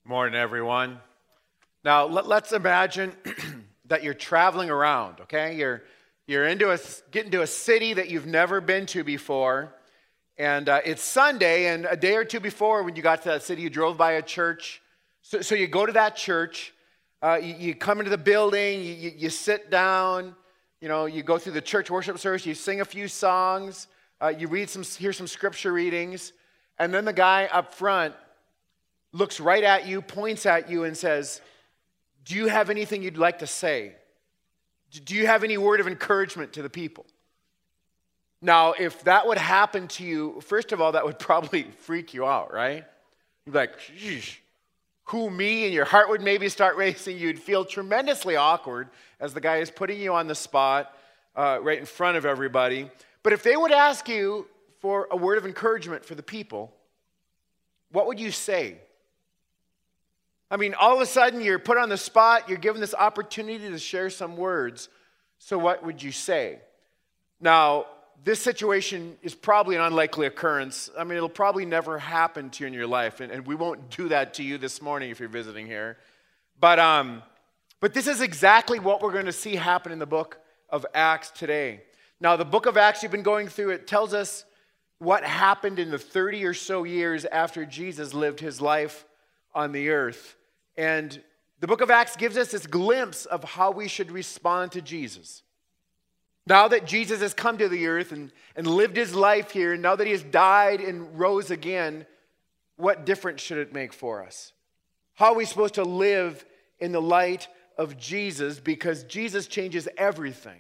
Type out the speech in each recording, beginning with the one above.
Morning, everyone. Now, let's imagine that you're traveling around, okay? You're getting to a city that you've never been to before, and it's Sunday, and a day or two before when you got to that city, you drove by a church. So you go to that church, you come into the building, you sit down, you go through the church worship service, you sing a few songs, you hear some scripture readings, and then the guy up front looks right at you, points at you, and says, "Do you have anything you'd like to say? Do you have any word of encouragement to the people?" Now, if that would happen to you, first of all, that would probably freak you out, right? You'd be like, "Sheesh, who, me?" And your heart would maybe start racing. You'd feel tremendously awkward as the guy is putting you on the spot right in front of everybody. But if they would ask you for a word of encouragement for the people, what would you say? I mean, all of a sudden, you're put on the spot, you're given this opportunity to share some words. So what would you say? Now, this situation is probably an unlikely occurrence. I mean, it'll probably never happen to you in your life, and we won't do that to you this morning if you're visiting here. But this is exactly what we're going to see happen in the book of Acts today. Now, the book of Acts you've been going through, it tells us what happened in the 30 or so years after Jesus lived his life on the earth. And the book of Acts gives us this glimpse of how we should respond to Jesus. Now that Jesus has come to the earth and lived his life here, and now that he has died and rose again, what difference should it make for us? How are we supposed to live in the light of Jesus? Because Jesus changes everything.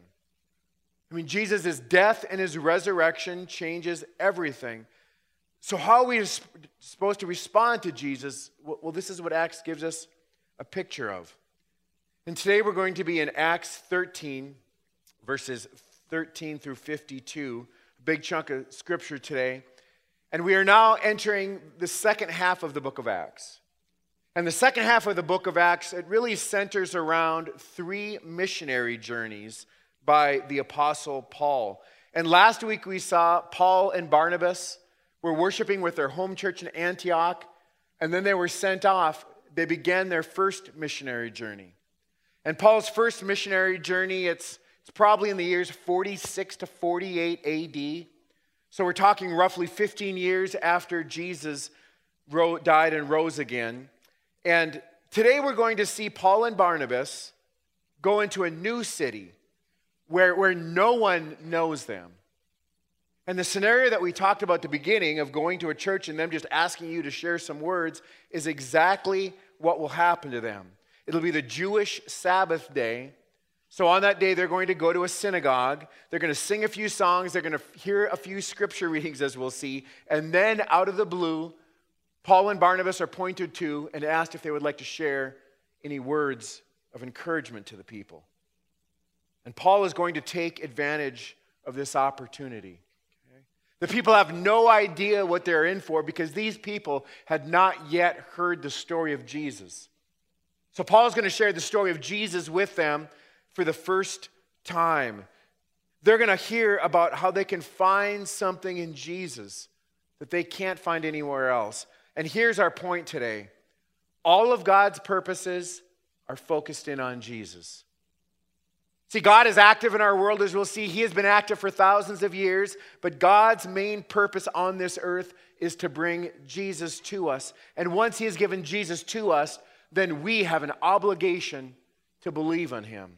I mean, Jesus' death and his resurrection changes everything. So how are we supposed to respond to Jesus? Well, this is what Acts gives us a picture of. And today we're going to be in Acts 13, verses 13 through 52, a big chunk of scripture today. And we are now entering the second half of the book of Acts. And the second half of the book of Acts, it really centers around 3 missionary journeys by the Apostle Paul. And last week we saw Paul and Barnabas were worshiping with their home church in Antioch, and then they were sent off. They began their first missionary journey. And Paul's first missionary journey, it's probably in the years 46 to 48 AD. So we're talking roughly 15 years after Jesus died and rose again. And today we're going to see Paul and Barnabas go into a new city where no one knows them. And the scenario that we talked about at the beginning of going to a church and them just asking you to share some words is exactly what will happen to them. It'll be the Jewish Sabbath day. So on that day, they're going to go to a synagogue. They're going to sing a few songs. They're going to hear a few scripture readings, as we'll see. And then out of the blue, Paul and Barnabas are pointed to and asked if they would like to share any words of encouragement to the people. And Paul is going to take advantage of this opportunity. The people have no idea what they're in for because these people had not yet heard the story of Jesus. So Paul's going to share the story of Jesus with them for the first time. They're going to hear about how they can find something in Jesus that they can't find anywhere else. And here's our point today. All of God's purposes are focused in on Jesus. See, God is active in our world, as we'll see. He has been active for thousands of years, but God's main purpose on this earth is to bring Jesus to us. And once he has given Jesus to us, then we have an obligation to believe on him.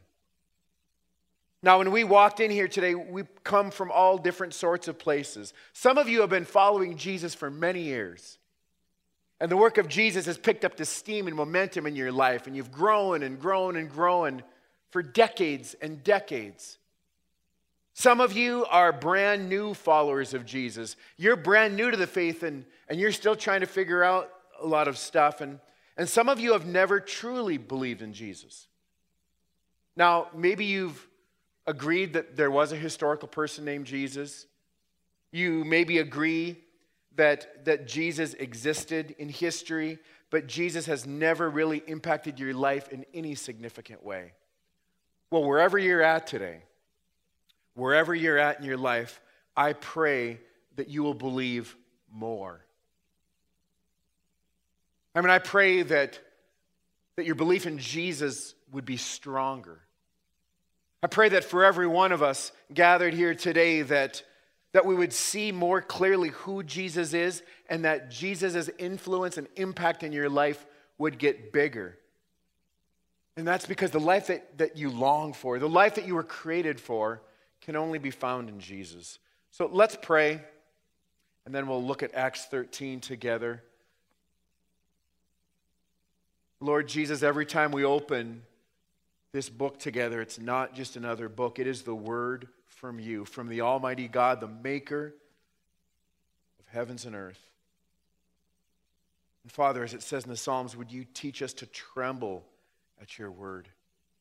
Now, when we walked in here today, we come from all different sorts of places. Some of you have been following Jesus for many years. And the work of Jesus has picked up the steam and momentum in your life, and you've grown and grown and grown for decades and decades. Some of you are brand new followers of Jesus. You're brand new to the faith and you're still trying to figure out a lot of stuff. And some of you have never truly believed in Jesus. Now, maybe you've agreed that there was a historical person named Jesus. You maybe agree that Jesus existed in history, but Jesus has never really impacted your life in any significant way. Well, wherever you're at today, wherever you're at in your life, I pray that you will believe more. I mean, I pray that your belief in Jesus would be stronger. I pray that for every one of us gathered here today that we would see more clearly who Jesus is and that Jesus' influence and impact in your life would get bigger. And that's because the life that you long for, the life that you were created for, can only be found in Jesus. So let's pray, and then we'll look at Acts 13 together. Lord Jesus, every time we open this book together, it's not just another book. It is the word from you, from the Almighty God, the maker of heavens and earth. And Father, as it says in the Psalms, would you teach us to tremble at your word?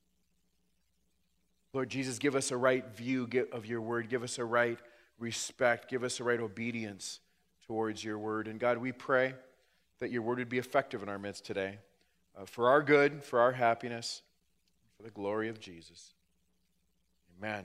Lord Jesus, give us a right view of your word. Give us a right respect. Give us a right obedience towards your word. And God, we pray that your word would be effective in our midst today, for our good, for our happiness, for the glory of Jesus. Amen.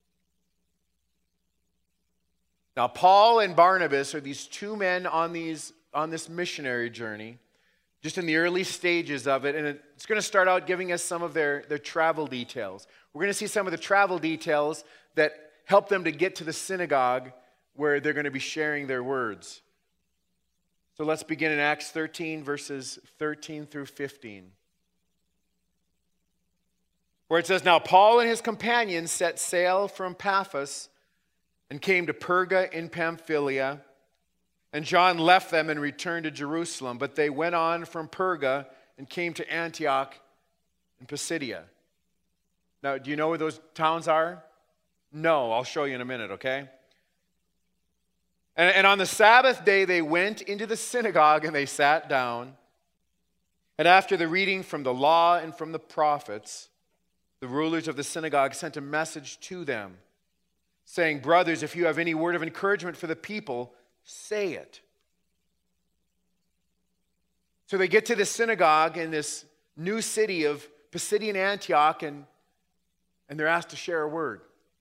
Now, Paul and Barnabas are these two men on this missionary journey, just in the early stages of it, and it's going to start out giving us some of their travel details. We're going to see some of the travel details that help them to get to the synagogue where they're going to be sharing their words. So let's begin in Acts 13, verses 13 through 15. Where it says, "Now Paul and his companions set sail from Paphos and came to Perga in Pamphylia. And John left them and returned to Jerusalem. But they went on from Perga and came to Antioch in Pisidia." Now, do you know where those towns are? No, I'll show you in a minute, okay? And on the Sabbath day, they went into the synagogue and they sat down. And after the reading from the law and from the prophets, the rulers of the synagogue sent a message to them, saying, "Brothers, if you have any word of encouragement for the people, say it." So they get to the synagogue in this new city of Pisidian Antioch, and they're asked to share a word.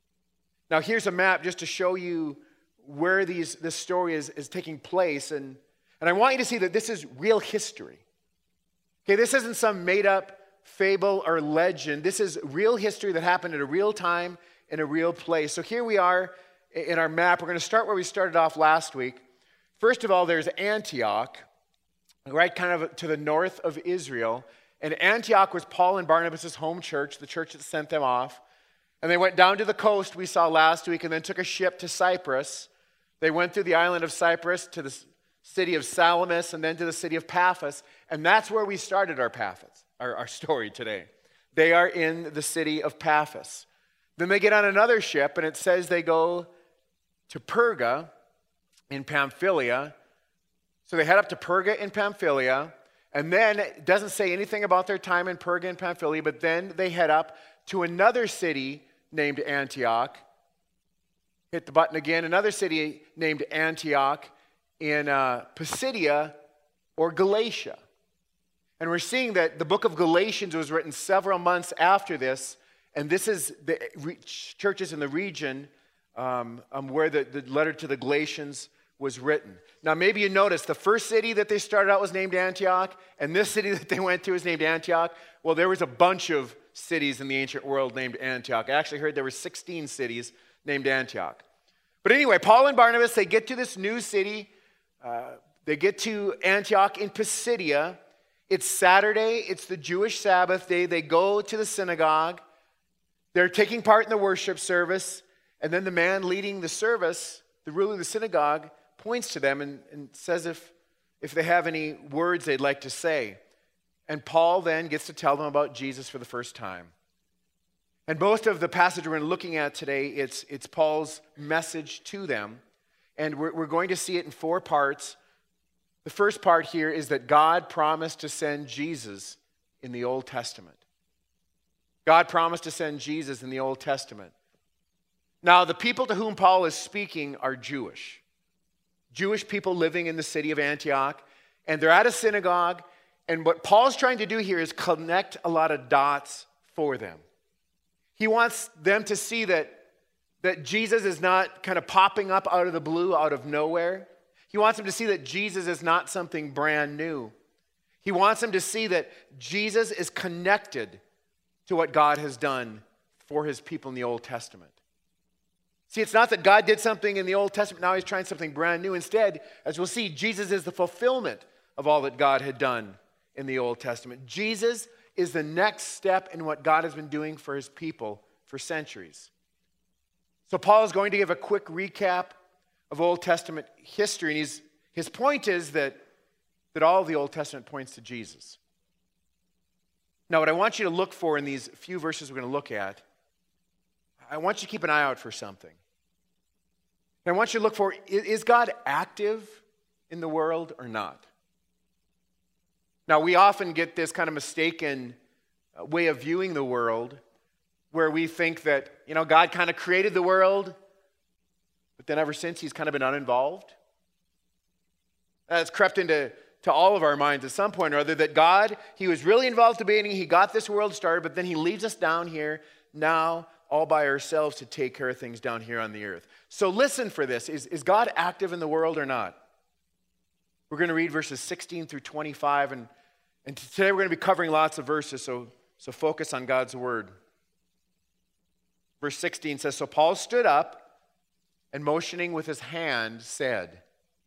Now here's a map just to show you where this story is taking place, and I want you to see that this is real history. Okay, this isn't some made-up fable or legend. This is real history that happened at a real time in a real place. So here we are in our map. We're going to start where we started off last week. First of all, there's Antioch, right kind of to the north of Israel. And Antioch was Paul and Barnabas' home church, the church that sent them off. And they went down to the coast we saw last week and then took a ship to Cyprus. They went through the island of Cyprus to the city of Salamis and then to the city of Paphos. And that's where we started our story today. They are in the city of Paphos. Then they get on another ship, and it says they go to Perga in Pamphylia. So they head up to Perga in Pamphylia, and then it doesn't say anything about their time in Perga and Pamphylia, but then they head up to another city named Antioch. Hit the button again. Another city named Antioch in Pisidia or Galatia. And we're seeing that the book of Galatians was written several months after this, and this is the churches in the region where the letter to the Galatians was written. Now, maybe you noticed the first city that they started out was named Antioch, and this city that they went to is named Antioch. Well, there was a bunch of cities in the ancient world named Antioch. I actually heard there were 16 cities named Antioch. But anyway, Paul and Barnabas, they get to this new city. They get to Antioch in Pisidia. It's Saturday. It's the Jewish Sabbath day. They go to the synagogue. They're taking part in the worship service. And then the man leading the service, the ruler of the synagogue, points to them and says if they have any words they'd like to say. And Paul then gets to tell them about Jesus for the first time. And most of the passage we're looking at today, it's Paul's message to them. And we're going to see it in 4 parts. The first part here is that God promised to send Jesus in the Old Testament. God promised to send Jesus in the Old Testament. Now, the people to whom Paul is speaking are Jewish. Jewish people living in the city of Antioch. And they're at a synagogue. And what Paul's trying to do here is connect a lot of dots for them. He wants them to see that Jesus is not kind of popping up out of the blue, out of nowhere. He wants them to see that Jesus is not something brand new. He wants them to see that Jesus is connected to what God has done for his people in the Old Testament. See, it's not that God did something in the Old Testament, now he's trying something brand new. Instead, as we'll see, Jesus is the fulfillment of all that God had done in the Old Testament. Jesus is the next step in what God has been doing for his people for centuries. So Paul is going to give a quick recap of Old Testament history, and his point is that all of the Old Testament points to Jesus. Now, what I want you to look for in these few verses we're going to look at, I want you to keep an eye out for something. And I want you to look for, is God active in the world or not? Now, we often get this kind of mistaken way of viewing the world where we think that, God kind of created the world, but then ever since he's kind of been uninvolved. It's crept into all of our minds at some point or other that God, he was really involved at the beginning, he got this world started, but then he leaves us down here now all by ourselves to take care of things down here on the earth. So listen for this. Is God active in the world or not? We're going to read verses 16 through 25, and today we're going to be covering lots of verses, so focus on God's word. Verse 16 says, "So Paul stood up and motioning with his hand said,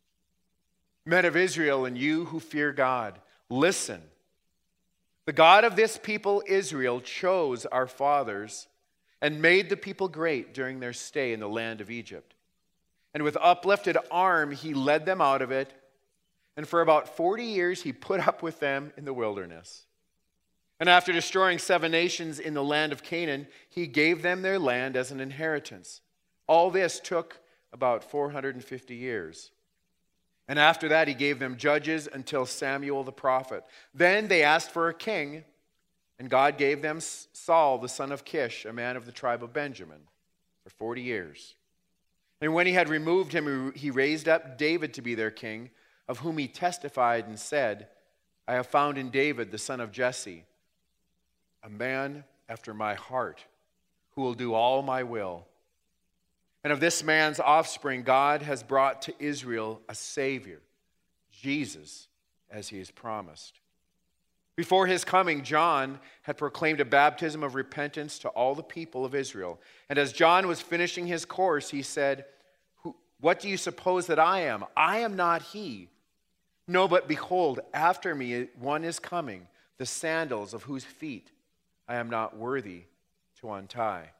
'Men of Israel and you who fear God, listen. The God of this people Israel chose our fathers and made the people great during their stay in the land of Egypt. And with uplifted arm he led them out of it, and for about 40 years he put up with them in the wilderness. And after destroying 7 nations in the land of Canaan, he gave them their land as an inheritance. All this took about 450 years. And after that, he gave them judges until Samuel the prophet. Then they asked for a king, and God gave them Saul, the son of Kish, a man of the tribe of Benjamin, for 40 years. And when he had removed him, he raised up David to be their king, of whom he testified and said, I have found in David, the son of Jesse, a man after my heart, who will do all my will. And of this man's offspring, God has brought to Israel a Savior, Jesus, as he has promised. Before his coming, John had proclaimed a baptism of repentance to all the people of Israel. And as John was finishing his course, he said, What do you suppose that I am? I am not he. No, but behold, after me one is coming, the sandals of whose feet I am not worthy to untie.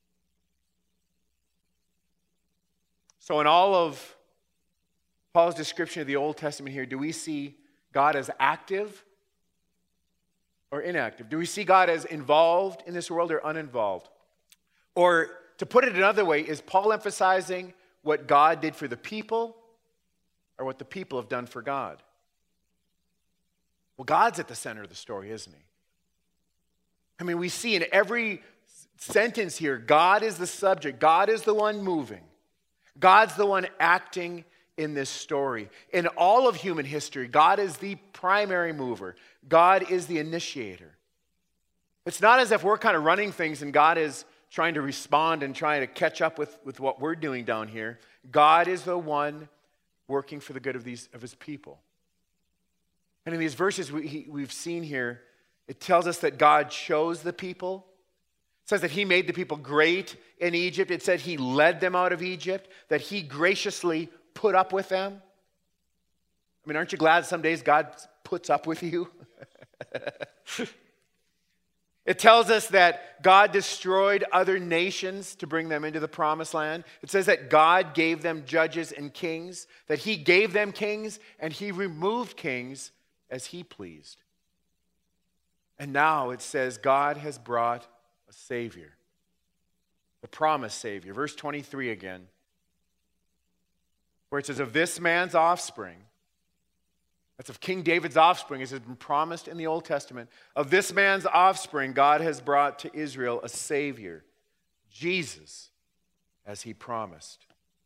So in all of Paul's description of the Old Testament here, do we see God as active or inactive? Do we see God as involved in this world or uninvolved? Or to put it another way, is Paul emphasizing what God did for the people or what the people have done for God? Well, God's at the center of the story, isn't he? I mean, we see in every sentence here, God is the subject. God is the one moving. God's the one acting in this story. In all of human history, God is the primary mover. God is the initiator. It's not as if we're kind of running things and God is trying to respond and trying to catch up with what we're doing down here. God is the one working for the good of his people. And in these verses we've seen here, it tells us that God chose the people. It says that he made the people great in Egypt. It said he led them out of Egypt, that he graciously put up with them. I mean, aren't you glad some days God puts up with you? It tells us that God destroyed other nations to bring them into the promised land. It says that God gave them judges and kings, that he gave them kings and he removed kings as he pleased. And now it says God has brought a Savior, the promised Savior. Verse 23 again, where it says, of this man's offspring, that's of King David's offspring, as has been promised in the Old Testament. Of this man's offspring, God has brought to Israel a Savior, Jesus, as he promised.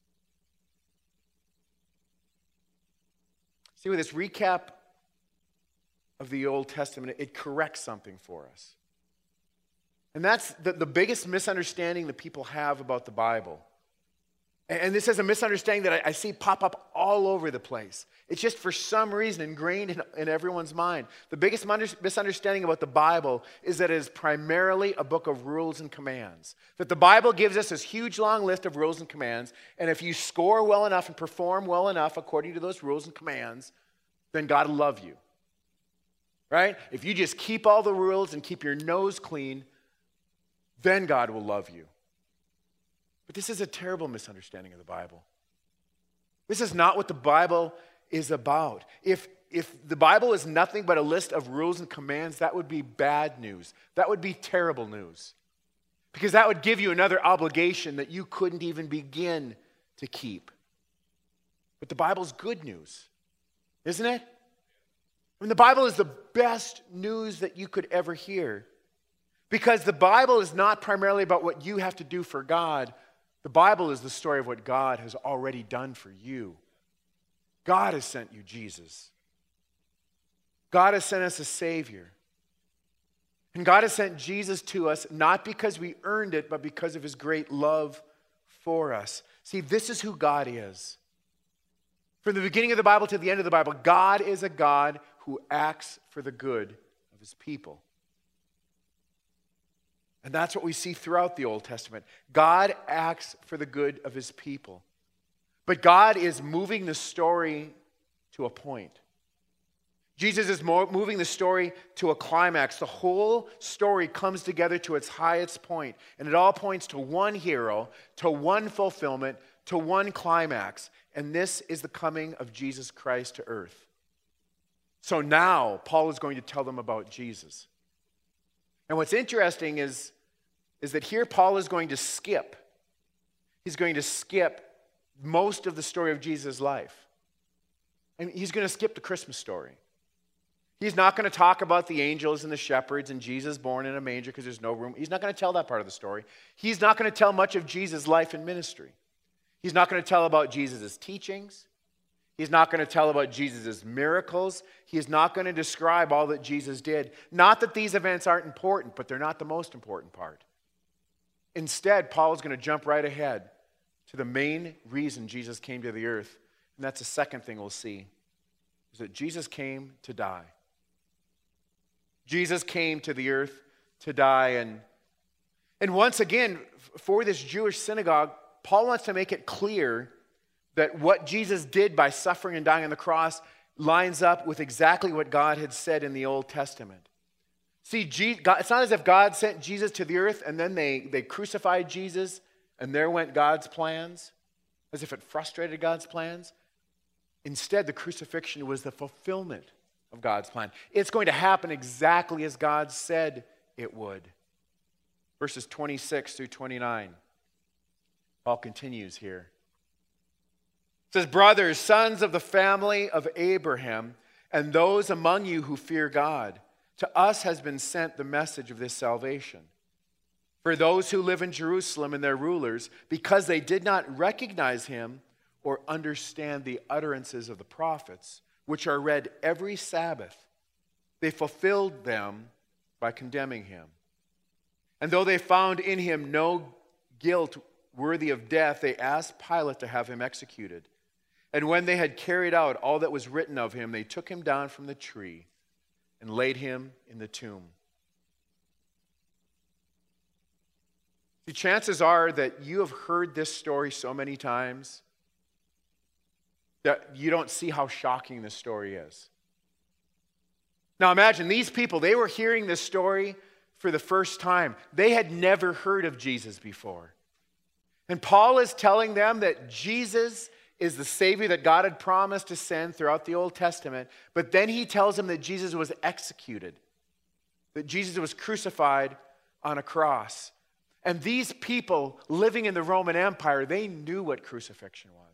See, with this recap of the Old Testament, it corrects something for us. And that's the biggest misunderstanding that people have about the Bible. And this is a misunderstanding that I see pop up all over the place. It's just for some reason ingrained in everyone's mind. The biggest misunderstanding about the Bible is that it is primarily a book of rules and commands. That the Bible gives us this huge long list of rules and commands, and if you score well enough and perform well enough according to those rules and commands, then God will love you. Right? If you just keep all the rules and keep your nose clean, then God will love you. But this is a terrible misunderstanding of the Bible. This is not what the Bible is about. If the Bible is nothing but a list of rules and commands, that would be bad news. That would be terrible news. Because that would give you another obligation that you couldn't even begin to keep. But the Bible's good news, isn't it? I mean, the Bible is the best news that you could ever hear. Because the Bible is not primarily about what you have to do for God. The Bible is the story of what God has already done for you. God has sent you Jesus. God has sent us a Savior. And God has sent Jesus to us not because we earned it, but because of his great love for us. See, this is who God is. From the beginning of the Bible to the end of the Bible, God is a God who acts for the good of his people. And that's what we see throughout the Old Testament. God acts for the good of his people. But God is moving the story to a point. Jesus is moving the story to a climax. The whole story comes together to its highest point, and it all points to one hero, to one fulfillment, to one climax. And this is the coming of Jesus Christ to earth. So now, Paul is going to tell them about Jesus. And what's interesting is that here Paul is going to skip. He's going to skip most of the story of Jesus' life. And he's going to skip the Christmas story. He's not going to talk about the angels and the shepherds and Jesus born in a manger because there's no room. He's not going to tell that part of the story. He's not going to tell much of Jesus' life and ministry. He's not going to tell about Jesus' teachings. He's not going to tell about Jesus' miracles. He is not going to describe all that Jesus did. Not that these events aren't important, but they're not the most important part. Instead, Paul is going to jump right ahead to the main reason Jesus came to the earth. And that's the second thing we'll see, is that Jesus came to die. Jesus came to the earth to die. And once again, for this Jewish synagogue, Paul wants to make it clear that what Jesus did by suffering and dying on the cross lines up with exactly what God had said in the Old Testament. See, it's not as if God sent Jesus to the earth and then they crucified Jesus and there went God's plans, as if it frustrated God's plans. Instead, the crucifixion was the fulfillment of God's plan. It's going to happen exactly as God said it would. Verses 26 through 29. Paul continues here. It says, "Brothers, sons of the family of Abraham, and those among you who fear God, to us has been sent the message of this salvation. For those who live in Jerusalem and their rulers, because they did not recognize him or understand the utterances of the prophets, which are read every Sabbath, they fulfilled them by condemning him. And though they found in him no guilt worthy of death, they asked Pilate to have him executed. And when they had carried out all that was written of him, they took him down from the tree and laid him in the tomb." See, chances are that you have heard this story so many times that you don't see how shocking this story is. Now imagine, these people, they were hearing this story for the first time. They had never heard of Jesus before. And Paul is telling them that Jesus is the Savior that God had promised to send throughout the Old Testament. But then he tells them that Jesus was executed, that Jesus was crucified on a cross. And these people living in the Roman Empire, they knew what crucifixion was.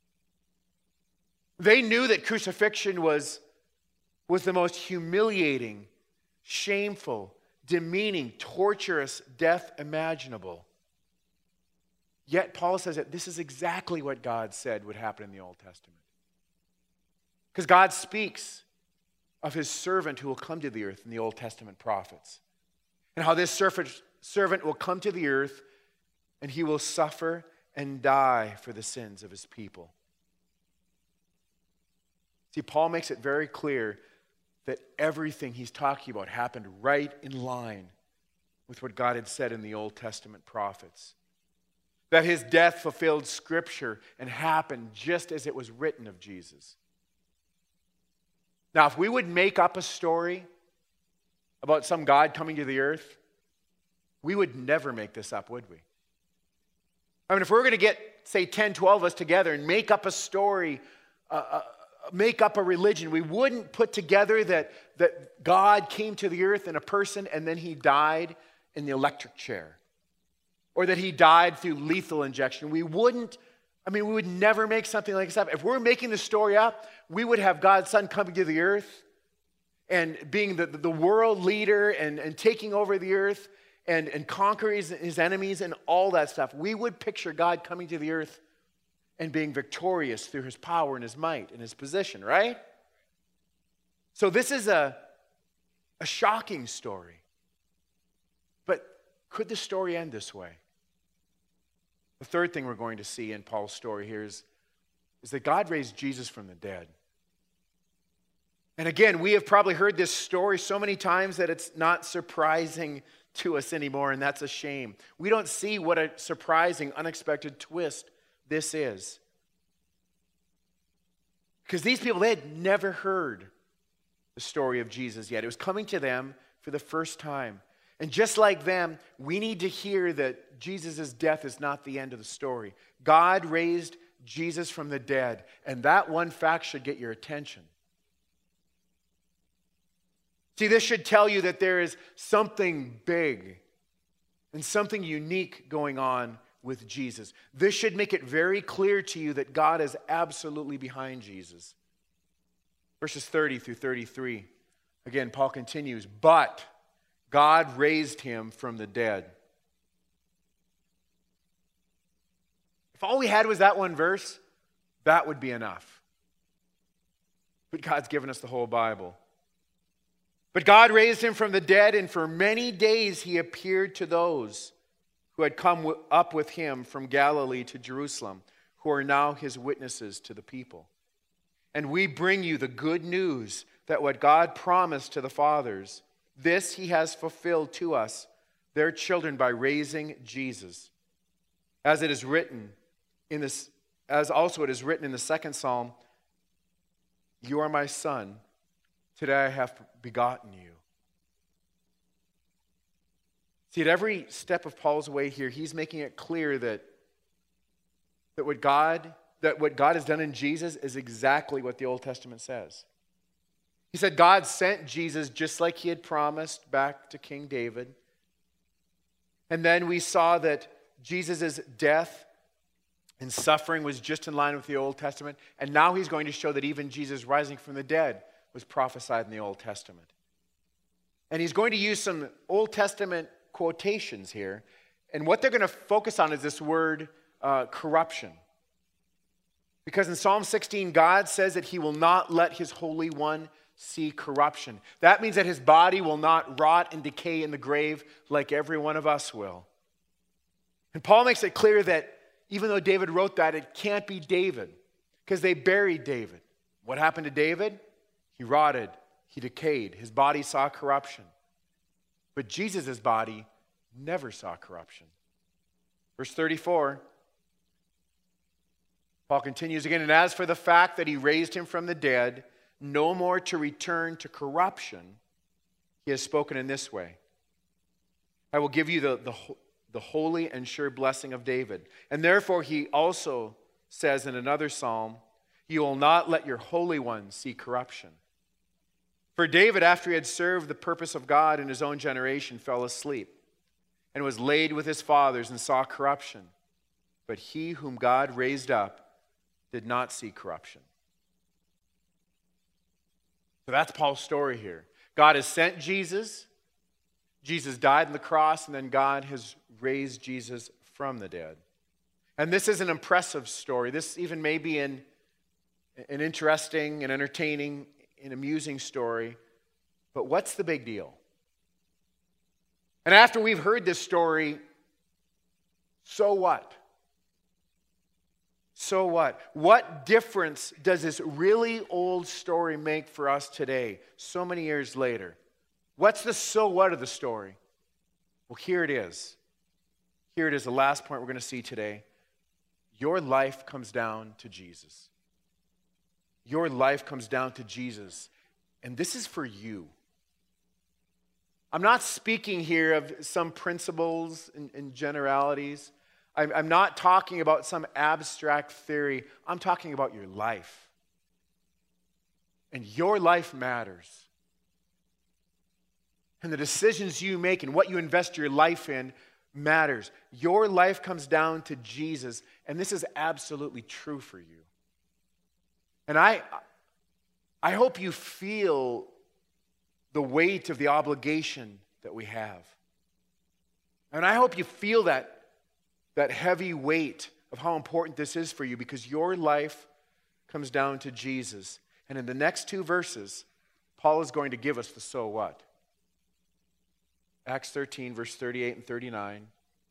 They knew that crucifixion was the most humiliating, shameful, demeaning, torturous death imaginable. Yet Paul says that this is exactly what God said would happen in the Old Testament. Because God speaks of his servant who will come to the earth in the Old Testament prophets. And how this servant will come to the earth and he will suffer and die for the sins of his people. See, Paul makes it very clear that everything he's talking about happened right in line with what God had said in the Old Testament prophets. That his death fulfilled Scripture and happened just as it was written of Jesus. Now, if we would make up a story about some God coming to the earth, we would never make this up, would we? I mean, if we're going to get, say, 10, 12 of us together and make up a story, make up a religion, we wouldn't put together that God came to the earth in a person and then he died in the electric chair. Or that he died through lethal injection. We would never make something like this up. If we're making the story up, we would have God's Son coming to the earth and being the world leader and taking over the earth and conquering his enemies and all that stuff. We would picture God coming to the earth and being victorious through his power and his might and his position, right? So this is a shocking story. But could the story end this way? The third thing we're going to see in Paul's story here is that God raised Jesus from the dead. And again, we have probably heard this story so many times that it's not surprising to us anymore, and that's a shame. We don't see what a surprising, unexpected twist this is. Because these people, they had never heard the story of Jesus yet. It was coming to them for the first time. And just like them, we need to hear that Jesus' death is not the end of the story. God raised Jesus from the dead, and that one fact should get your attention. See, this should tell you that there is something big and something unique going on with Jesus. This should make it very clear to you that God is absolutely behind Jesus. Verses 30 through 33. Again, Paul continues, but God raised him from the dead. If all we had was that one verse, that would be enough. But God's given us the whole Bible. But God raised him from the dead, and for many days he appeared to those who had come up with him from Galilee to Jerusalem, who are now his witnesses to the people. And we bring you the good news that what God promised to the fathers, this he has fulfilled to us, their children, by raising Jesus. As it is written in this, as also it is written in the second Psalm, you are my son, today I have begotten you. See, at every step of Paul's way here, he's making it clear that what God has done in Jesus is exactly what the Old Testament says. He said God sent Jesus just like he had promised back to King David. And then we saw that Jesus' death and suffering was just in line with the Old Testament. And now he's going to show that even Jesus rising from the dead was prophesied in the Old Testament. And he's going to use some Old Testament quotations here. And what they're going to focus on is this word corruption. Because in Psalm 16, God says that he will not let his Holy One see corruption. That means that his body will not rot and decay in the grave like every one of us will. And Paul makes it clear that even though David wrote that, it can't be David because they buried David. What happened to David? He rotted, he decayed, his body saw corruption. But Jesus' body never saw corruption. Verse 34, Paul continues again, and as for the fact that he raised him from the dead, no more to return to corruption, he has spoken in this way. I will give you the holy and sure blessing of David. And therefore he also says in another psalm, you will not let your Holy One see corruption. For David, after he had served the purpose of God in his own generation, fell asleep and was laid with his fathers and saw corruption. But he whom God raised up did not see corruption. So that's Paul's story here. God has sent Jesus. Jesus died on the cross, and then God has raised Jesus from the dead. And this is an impressive story. This even may be an interesting and entertaining and amusing story. But what's the big deal? And after we've heard this story, so what? So what? What difference does this really old story make for us today, so many years later? What's the so what of the story? Well, here it is. Here it is, the last point we're going to see today. Your life comes down to Jesus. Your life comes down to Jesus. And this is for you. I'm not speaking here of some principles and generalities. I'm not talking about some abstract theory. I'm talking about your life. And your life matters. And the decisions you make and what you invest your life in matters. Your life comes down to Jesus, and this is absolutely true for you. And I hope you feel the weight of the obligation that we have. And I hope you feel that heavy weight of how important this is for you, because your life comes down to Jesus. And in the next two verses, Paul is going to give us the so what. Acts 13, verse 38 and 39.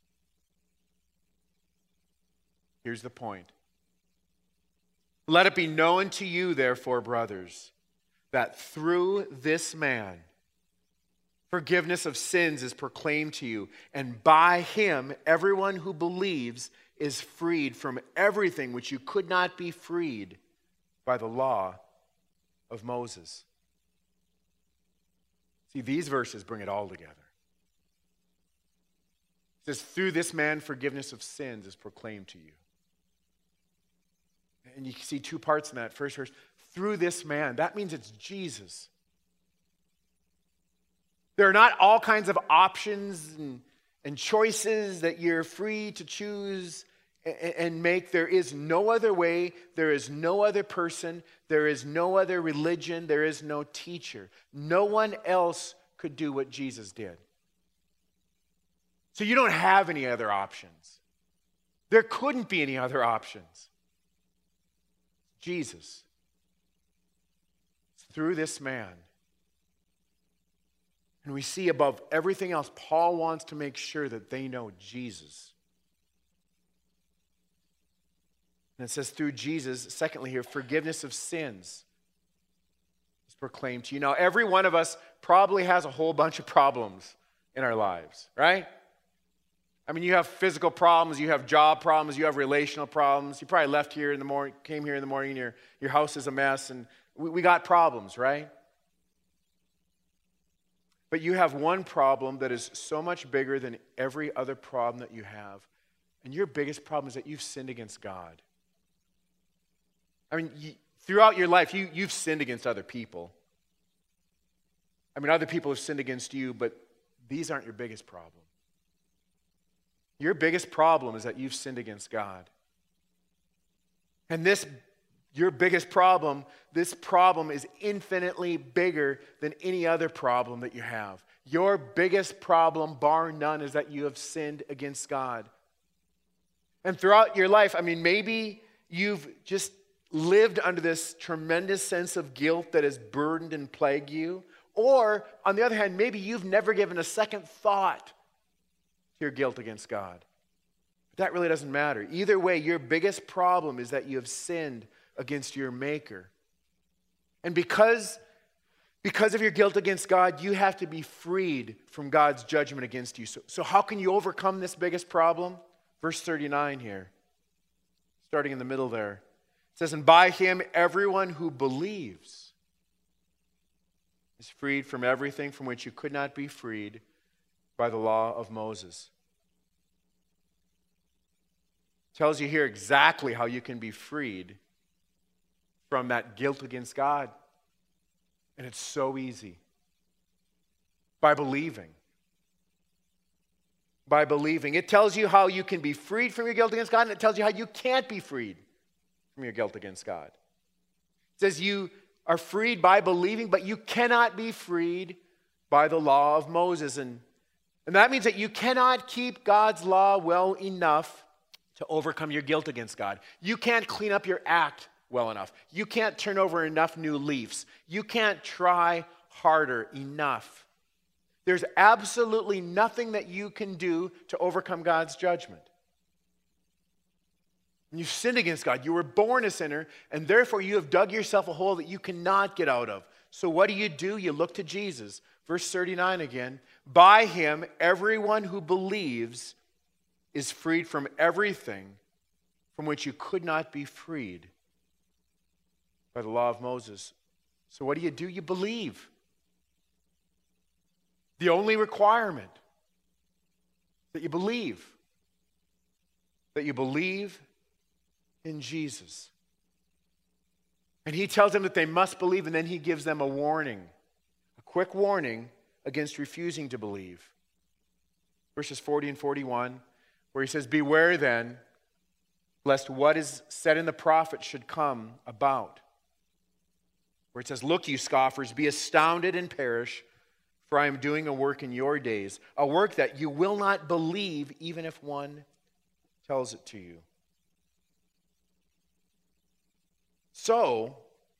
Here's the point. Let it be known to you, therefore, brothers, that through this man, forgiveness of sins is proclaimed to you, and by him, everyone who believes is freed from everything which you could not be freed by the law of Moses. See, these verses bring it all together. It says, through this man, forgiveness of sins is proclaimed to you. And you can see two parts in that. First verse, through this man. That means it's Jesus. There are not all kinds of options and choices that you're free to choose and make. There is no other way. There is no other person. There is no other religion. There is no teacher. No one else could do what Jesus did. So you don't have any other options. There couldn't be any other options. Jesus. Through this man. And we see above everything else, Paul wants to make sure that they know Jesus. And it says through Jesus, secondly here, forgiveness of sins is proclaimed to you. Now, every one of us probably has a whole bunch of problems in our lives, right? I mean, you have physical problems, you have job problems, you have relational problems. You probably left here in the morning, came here in the morning, and your house is a mess, and we got problems, right? But you have one problem that is so much bigger than every other problem that you have. And your biggest problem is that you've sinned against God. I mean, throughout your life, you've sinned against other people. I mean, other people have sinned against you, but these aren't your biggest problem. Your biggest problem is that you've sinned against God. And your biggest problem, this problem is infinitely bigger than any other problem that you have. Your biggest problem, bar none, is that you have sinned against God. And throughout your life, I mean, maybe you've just lived under this tremendous sense of guilt that has burdened and plagued you. Or, on the other hand, maybe you've never given a second thought to your guilt against God. But that really doesn't matter. Either way, your biggest problem is that you have sinned against your Maker. And because of your guilt against God, you have to be freed from God's judgment against you. So how can you overcome this biggest problem? Verse 39 here, starting in the middle there. It says, and by him everyone who believes is freed from everything from which you could not be freed by the law of Moses. It tells you here exactly how you can be freed from that guilt against God. And it's so easy. By believing. By believing. It tells you how you can be freed from your guilt against God, and it tells you how you can't be freed from your guilt against God. It says you are freed by believing, but you cannot be freed by the law of Moses. And that means that you cannot keep God's law well enough to overcome your guilt against God. You can't clean up your act well enough. You can't turn over enough new leaves. You can't try harder enough. There's absolutely nothing that you can do to overcome God's judgment. And you sinned against God. You were born a sinner, and therefore you have dug yourself a hole that you cannot get out of. So what do? You look to Jesus. Verse 39 again. By him, everyone who believes is freed from everything from which you could not be freed by the law of Moses. So what do? You believe. The only requirement that you believe. That you believe in Jesus. And he tells them that they must believe, and then he gives them a warning. A quick warning against refusing to believe. Verses 40 and 41, where he says, beware then, lest what is said in the prophet should come about. Where it says, look, you scoffers, be astounded and perish, for I am doing a work in your days, a work that you will not believe even if one tells it to you. So,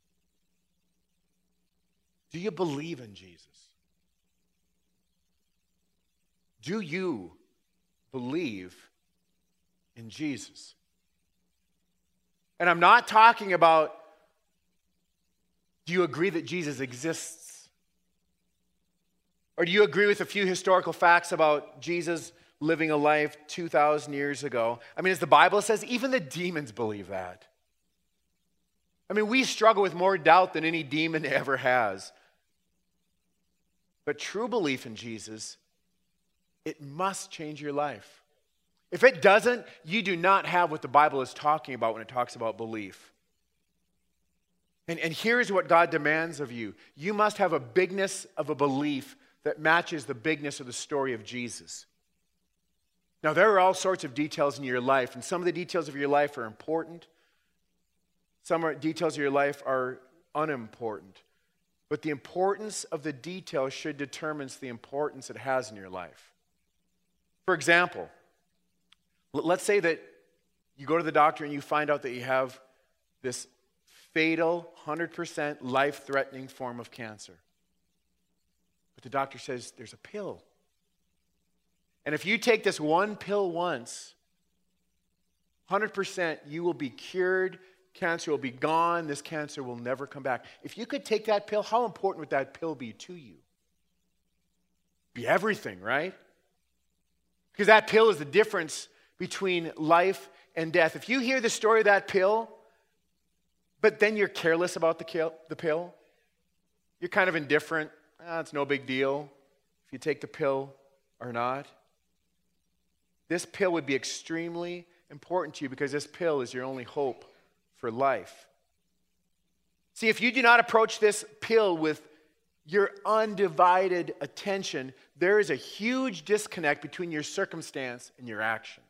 do you believe in Jesus? Do you believe in Jesus? And I'm not talking about, do you agree that Jesus exists? Or do you agree with a few historical facts about Jesus living a life 2,000 years ago? I mean, as the Bible says, even the demons believe that. I mean, we struggle with more doubt than any demon ever has. But true belief in Jesus, it must change your life. If it doesn't, you do not have what the Bible is talking about when it talks about belief. And here's what God demands of you. You must have a bigness of a belief that matches the bigness of the story of Jesus. Now, there are all sorts of details in your life, and some of the details of your life are important. Some details of your life are unimportant. But the importance of the detail should determine the importance it has in your life. For example, let's say that you go to the doctor and you find out that you have this fatal, 100% life-threatening form of cancer. But the doctor says there's a pill. And if you take this one pill once, 100% you will be cured. Cancer will be gone. This cancer will never come back. If you could take that pill, how important would that pill be to you? Be everything, right? Because that pill is the difference between life and death. If you hear the story of that pill, but then you're careless about the pill, you're kind of indifferent. It's no big deal if you take the pill or not. This pill would be extremely important to you because this pill is your only hope for life. See, if you do not approach this pill with your undivided attention, there is a huge disconnect between your circumstance and your actions.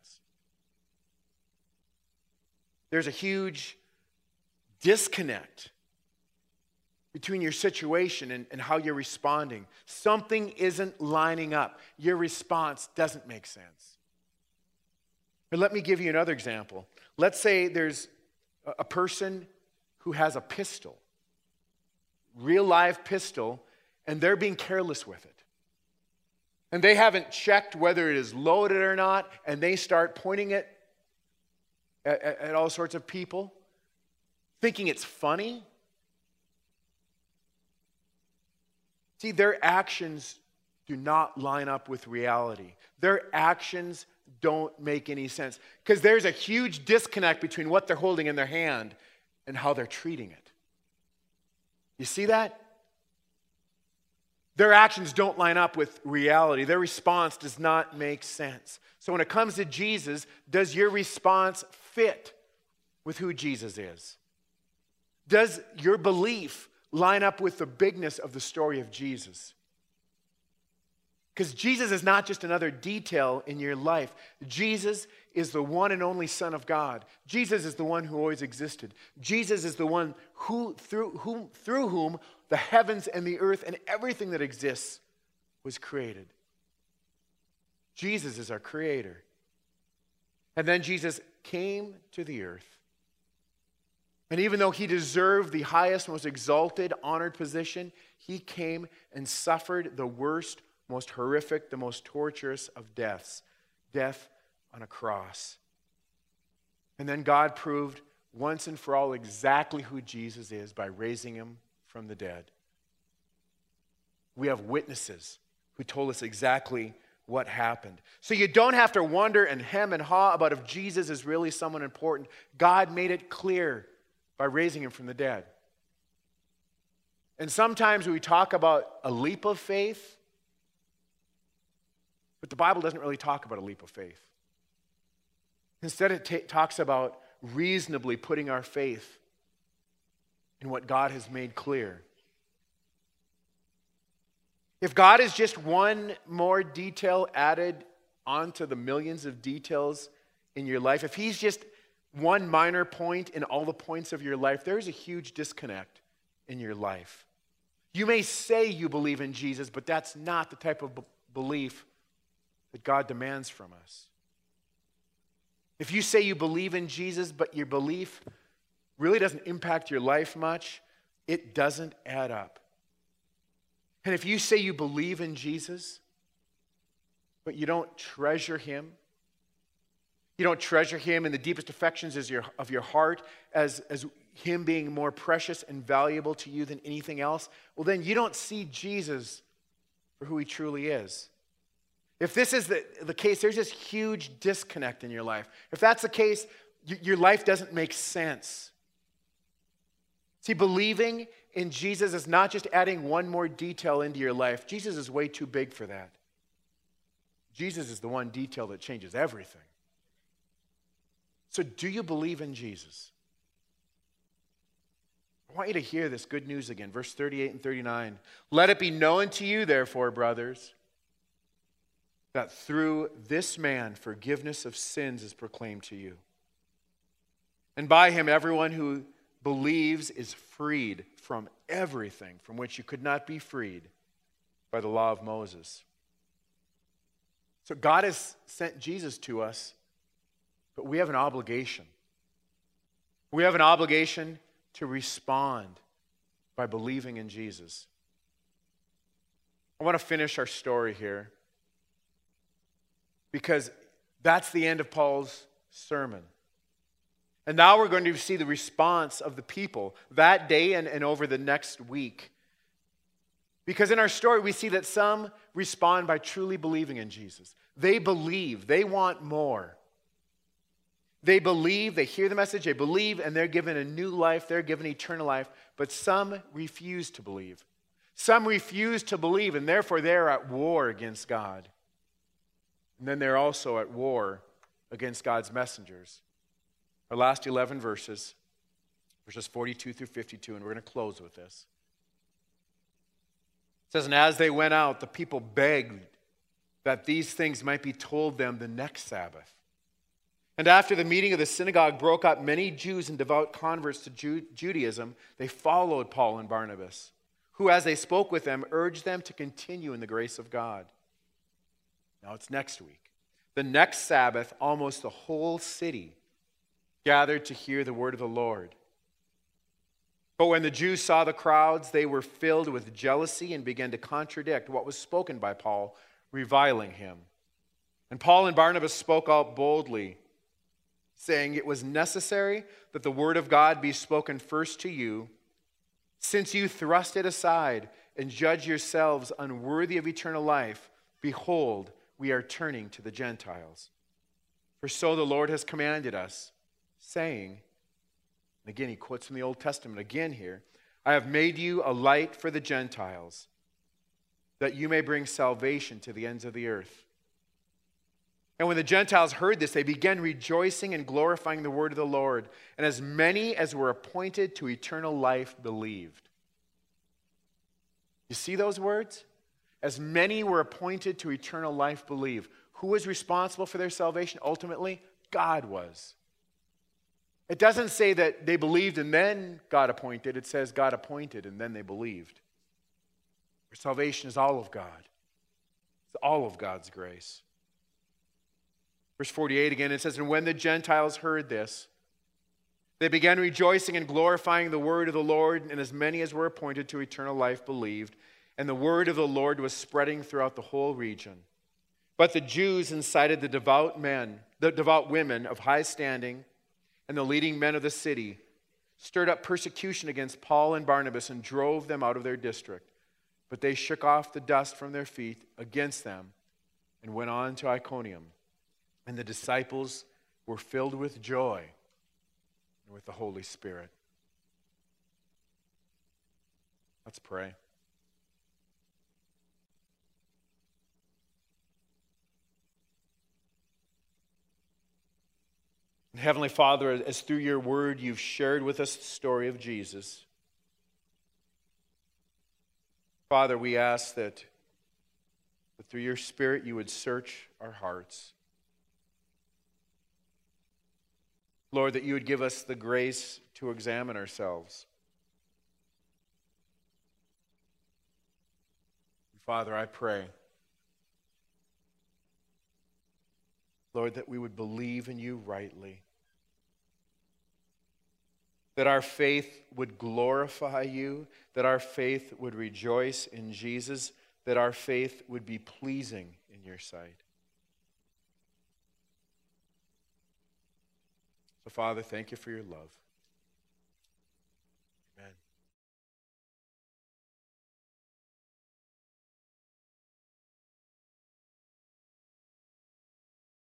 There's a huge disconnect between your situation and how you're responding. Something isn't lining up. Your response doesn't make sense. But let me give you another example. Let's say there's a person who has a pistol, real live pistol, and they're being careless with it. And they haven't checked whether it is loaded or not, and they start pointing it at all sorts of people, thinking it's funny. See, their actions do not line up with reality. Their actions don't make any sense because there's a huge disconnect between what they're holding in their hand and how they're treating it. You see that? Their actions don't line up with reality. Their response does not make sense. So when it comes to Jesus, does your response fit with who Jesus is? Does your belief line up with the bigness of the story of Jesus? Because Jesus is not just another detail in your life. Jesus is the one and only Son of God. Jesus is the one who always existed. Jesus is the one through whom the heavens and the earth and everything that exists was created. Jesus is our creator. And then Jesus came to the earth. And even though he deserved the highest, most exalted, honored position, he came and suffered the worst, most horrific, the most torturous of deaths, death on a cross. And then God proved once and for all exactly who Jesus is by raising him from the dead. We have witnesses who told us exactly what happened. So you don't have to wonder and hem and haw about if Jesus is really someone important. God made it clear by raising him from the dead. And sometimes we talk about a leap of faith, but the Bible doesn't really talk about a leap of faith. Instead, it talks about reasonably putting our faith in what God has made clear. If God is just one more detail added onto the millions of details in your life, if he's just one minor point in all the points of your life, there's a huge disconnect in your life. You may say you believe in Jesus, but that's not the type of belief that God demands from us. If you say you believe in Jesus, but your belief really doesn't impact your life much, it doesn't add up. And if you say you believe in Jesus, but you don't treasure him, you don't treasure him in the deepest affections of your heart as him being more precious and valuable to you than anything else, well, then you don't see Jesus for who he truly is. If this is the case, there's this huge disconnect in your life. If that's the case, your life doesn't make sense. See, believing in Jesus is not just adding one more detail into your life. Jesus is way too big for that. Jesus is the one detail that changes everything. So do you believe in Jesus? I want you to hear this good news again. Verse 38 and 39. Let it be known to you, therefore, brothers, that through this man forgiveness of sins is proclaimed to you. And by him everyone who believes is freed from everything from which you could not be freed by the law of Moses. So God has sent Jesus to us, but we have an obligation. We have an obligation to respond by believing in Jesus. I want to finish our story here because that's the end of Paul's sermon. And now we're going to see the response of the people that day and over the next week. Because in our story, we see that some respond by truly believing in Jesus. They believe. They want more. They believe. They hear the message. They believe, and they're given a new life. They're given eternal life. But some refuse to believe. Some refuse to believe, and therefore they're at war against God. And then they're also at war against God's messengers. Our last 11 verses 42 through 52, and we're going to close with this. It says, and as they went out, the people begged that these things might be told them the next Sabbath. And after the meeting of the synagogue broke up, many Jews and devout converts to Judaism, they followed Paul and Barnabas, who, as they spoke with them, urged them to continue in the grace of God. Now it's next week. The next Sabbath, almost the whole city gathered to hear the word of the Lord. But when the Jews saw the crowds, they were filled with jealousy and began to contradict what was spoken by Paul, reviling him. And Paul and Barnabas spoke out boldly, saying it was necessary that the word of God be spoken first to you, since you thrust it aside and judge yourselves unworthy of eternal life. Behold, we are turning to the Gentiles. For so the Lord has commanded us, saying, and again he quotes from the Old Testament again here, I have made you a light for the Gentiles, that you may bring salvation to the ends of the earth. And when the Gentiles heard this, they began rejoicing and glorifying the word of the Lord. And as many as were appointed to eternal life believed. You see those words? As many were appointed to eternal life believe. Who was responsible for their salvation? Ultimately, God was. It doesn't say that they believed and then God appointed. It says God appointed and then they believed. Their salvation is all of God. It's all of God's grace. Verse 48 again, it says, and when the Gentiles heard this, they began rejoicing and glorifying the word of the Lord, and as many as were appointed to eternal life believed. And the word of the Lord was spreading throughout the whole region. But the Jews incited the devout women of high standing and the leading men of the city stirred up persecution against Paul and Barnabas and drove them out of their district. But they shook off the dust from their feet against them and went on to Iconium. And the disciples were filled with joy and with the Holy Spirit. Let's pray. Heavenly Father, as through your word you've shared with us the story of Jesus, Father, we ask that through your Spirit you would search our hearts. Lord, that you would give us the grace to examine ourselves. Father, I pray, Lord, that we would believe in you rightly, that our faith would glorify you, that our faith would rejoice in Jesus, that our faith would be pleasing in your sight. So, Father, thank you for your love.